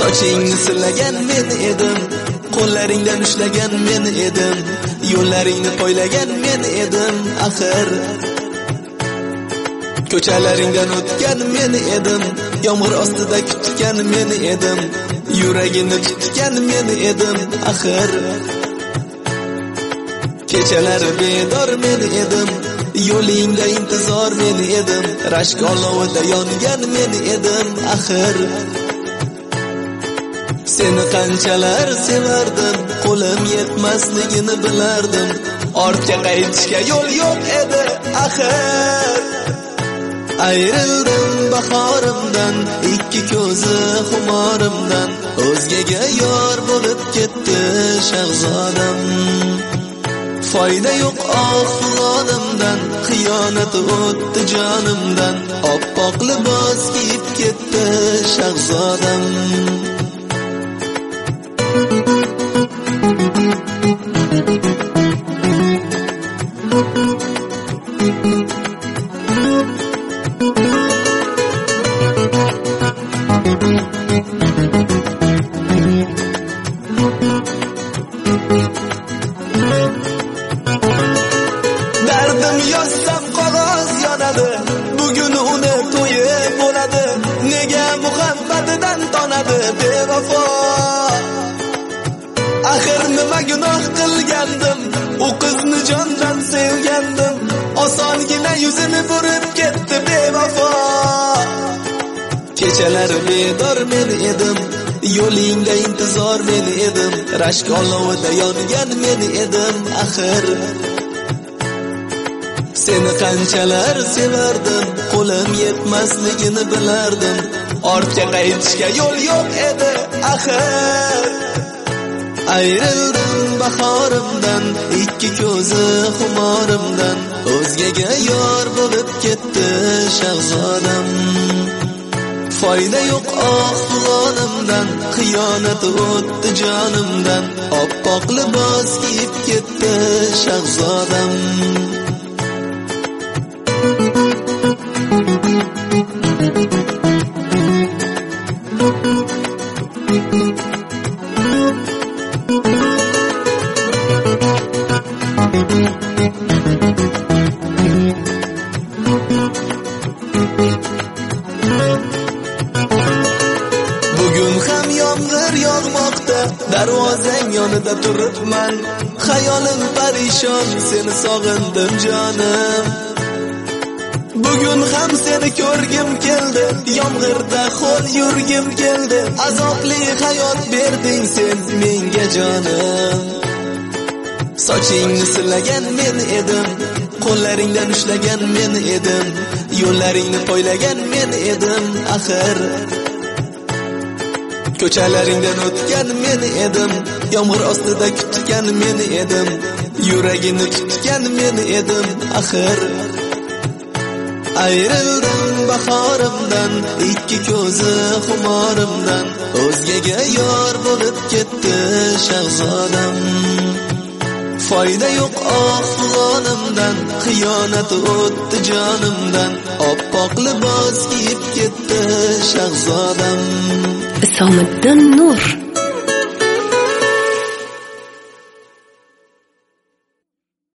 Sochingni silagan men edim, qo'llaringdan ushlagan men edim, yo'llaringni poylagan men edim axir. Ko'chalaringdan o'tgan men edim, yomg'ir ostida kutgan men edim, yuragingni tutgan men edim axir. Kechalar bedor men edim, yo'lingda intizor men edim, rashk olovida yongan men edim axir. Seni qanchalar sevardim, qo'lim yetmasligini bilardim, ortga qaytishga yo'l yo'q edi axir. Ayrildim bahorimdan, ikki ko'zi xumorimdan, o'zgaga yor bo'lib ketdi shahzodam. Foyda yo'q oxfonimdan, xiyonat o'tdi jonimdan, oppoq libos kiyib ketdi shahzodam. Dardim yozsam qog'oz yonadi, bugun uni to'yi bo'ladi. Nega muhabbatidan tonadi bevafo? Axir nima gunoh qilgandim, u qizni jondan sevgandim, osongina yuzini burib ketdi bevafo. Kechalar bedor men edim, yo'lingda intizor men edim, rashk olovida yongan men edim axir. Seni qanchalar sevardim, qo'lim yetmasligini bilardim, ortga qaytishga yo'l yo'q edi axir. Ayrildim bahorimdan, ikki ko'zi xumorimdan, o'zgaga yor bo'lib ketdi shahzodam. Foyda yo'q oxfonimdan, xiyonat o'tdi jonimdan, oppoq libos kiyib ketdi shahzodam. Bugun ham yomg'ir yog'moqda, darvozang yonida turibman, xayolim parishon, seni sog'indim jonim. Bugun ham seni ko'rgim keldi, yomg'irda xo'l yurgim keldi, azobli hayot berding sen menga jonim. Sochingni silagan men edim, qo'llaringdan ushlagan men edim, yo'llaringni poylagan men edim axir. Ko'chalaringdan o'tgan men edim, yomg'ir ostida kutgan men edim, yuragingni tutgan men edim axir. Ayrildim bahorimdan, ikki ko'zi xumorimdan, o'zgaga yor bo'lib ketdi shahzodam. Foyda yo'q oxfonimdan, xiyonat o'tdi jonimdan, oppoq libos kiyib ketdi shahzodam. Isomiddin Nur